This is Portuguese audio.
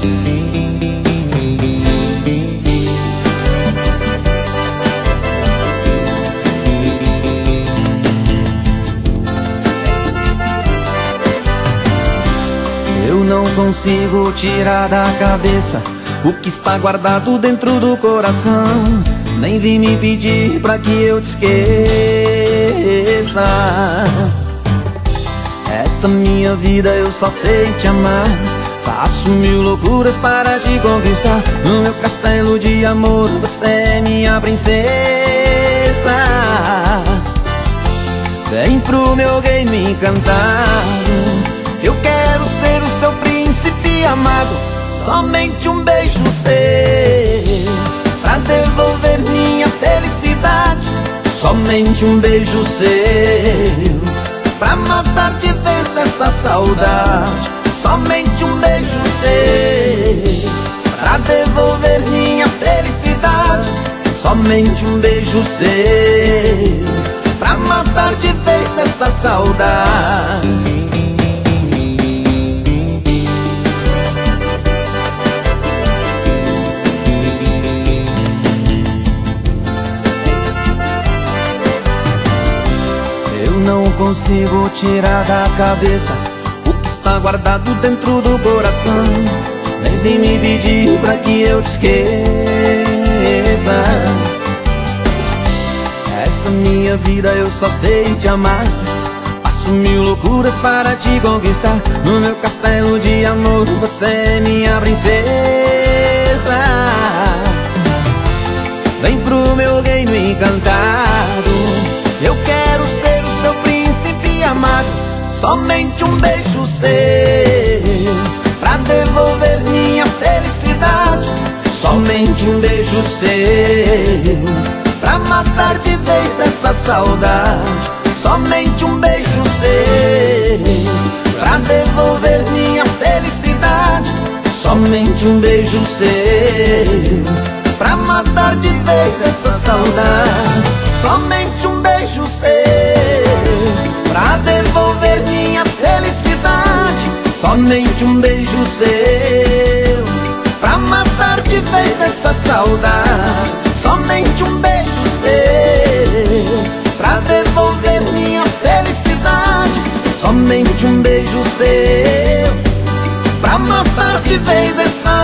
Eu não consigo tirar da cabeça o que está guardado dentro do coração. Nem vim me pedir pra que eu te esqueça. Essa minha vida eu só sei te amar. Faço mil loucuras para te conquistar. No meu castelo de amor você é minha princesa. Vem pro meu game encantado. Eu quero ser o seu príncipe amado. Somente um beijo seu pra devolver minha felicidade. Somente um beijo seu pra matar de vez essa saudade. Somente um beijo seu pra devolver minha felicidade. Somente um beijo seu pra matar de vez essa saudade. Não consigo tirar da cabeça o que está guardado dentro do coração. Nem vem me pedir pra que eu te esqueça. Essa minha vida eu só sei te amar. Faço mil loucuras para te conquistar. No meu castelo de amor você é minha princesa. Vem pro meu reino encantado. Eu quero ser o seu príncipe amado. Somente um beijo seu pra devolver minha felicidade. Somente um beijo seu pra matar de vez essa saudade. Somente um beijo seu pra devolver minha felicidade. Somente um beijo seu pra matar de vez essa saudade. Somente um beijo seu pra devolver minha felicidade. Somente um beijo seu pra matar de vez essa saudade. Somente um beijo seu pra devolver minha felicidade. Somente um beijo seu pra matar de vez essa